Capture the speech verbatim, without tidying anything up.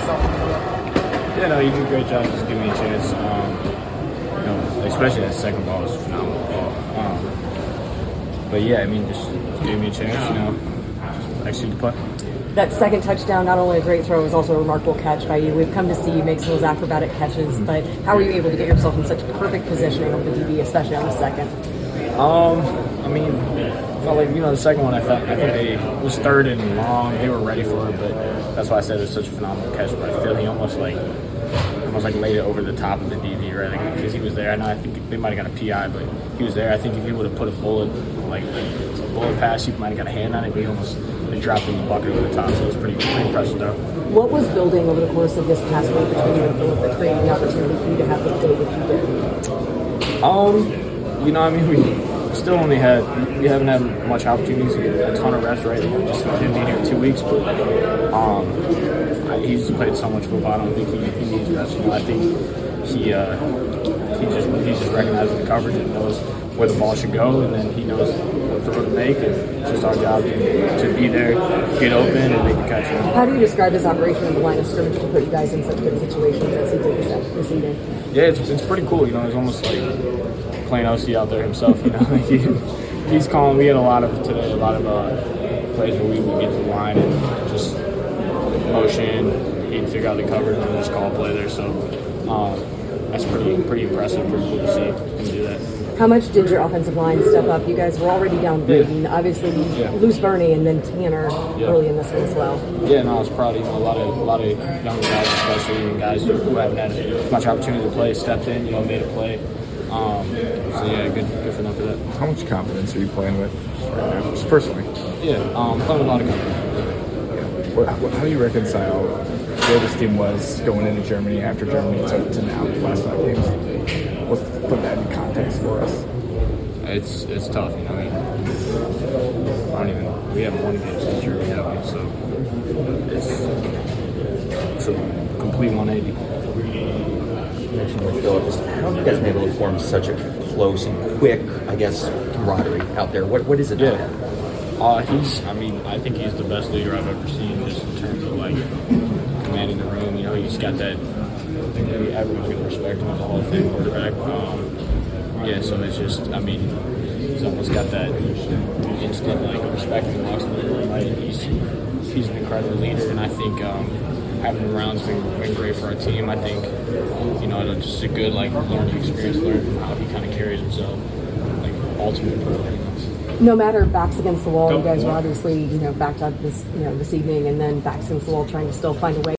yourself on the field? Yeah, no, he did a great job just giving me a chance. Um, you know, especially that second ball was a phenomenal ball. Um, but yeah, I mean, just, just gave me a chance, you know, just execute the play. That second touchdown, not only a great throw, it was also a remarkable catch by you. We've come to see you make some of those acrobatic catches, mm-hmm. but how were you able to get yourself in such perfect positioning of the D B, especially on the second? Um, I mean, I felt like, you know, the second one, I felt I think they it was third and long. They were ready for it, but that's why I said it was such a phenomenal catch. But I feel he almost like almost like laid it over the top of the D B, right? Like, because he was there. I know I think they might have got a P I, but he was there. I think if he would have put a bullet, like, like a bullet pass, he might have got a hand on it, but he almost they dropped in the bucket over the top. So it was pretty, pretty impressive, though. What was building over the course of this past week between you and Philip that created the opportunity for you to have the day that you did? Um, you know, I mean, we still only had, we haven't had much opportunities to get a ton of reps, right? We just didn't be here two weeks, but um, I, he's played so much football. I don't think he, he needs reps. You know, I think he uh, he just he just recognizes the coverage and knows where the ball should go, and then he knows what throw to make, and it's just our job to, to be there, get open, and make the catch. How do you describe his operation in the line of scrimmage to put you guys in such good situations as he did this evening? Yeah, it's it's pretty cool. You know, it's almost like playing O C out there himself. You know, like he, he's calling. We had a lot of today, a lot of uh, plays where we would get to the line and just motion. He'd figure out the coverage and just call a play there. So um, that's pretty pretty impressive. Pretty cool to see him do that. How much did your offensive line step up? You guys were already down Braden. Yeah. Obviously, you yeah. lose Bernie and then Tanner yeah. early in this one as well. Yeah, no, I was proud. You know, a lot of a lot of younger guys, especially and guys who, who haven't had much opportunity to play, stepped in. You know, made a play. Um, so yeah, good, good for them for that. How much confidence are you playing with right now, just personally? Yeah, um, playing with a lot of confidence. Yeah. What, what, how do you reconcile where this team was going into Germany after Germany to, to now, the last five games? Let's put that in context for us. It's it's tough, you know. I, mean, I don't even. We haven't won a game since Germany, have we? So it's it's a complete one eighty. You mentioned with Philip, just how have you guys been able to form such a close and quick, I guess, camaraderie out there? What what is it? Yeah. Uh, he's. I mean, I think he's the best leader I've ever seen, just in terms of like commanding the room. You know, he's got that. I think everyone's gonna respect him as a Hall of Fame quarterback. Um, Yeah, so it's just, I mean, he's almost got that instant, like, respect and walks in the room, right? He's, he's an incredible leader, and I think um, having him around has been, been great for our team. I think, you know, it's just a good, like, learning experience, learning from how he kind of carries himself, like, ultimate performance. No matter backs against the wall, you guys were obviously, you know, backed up this, you know, this evening, and then backs against the wall trying to still find a way.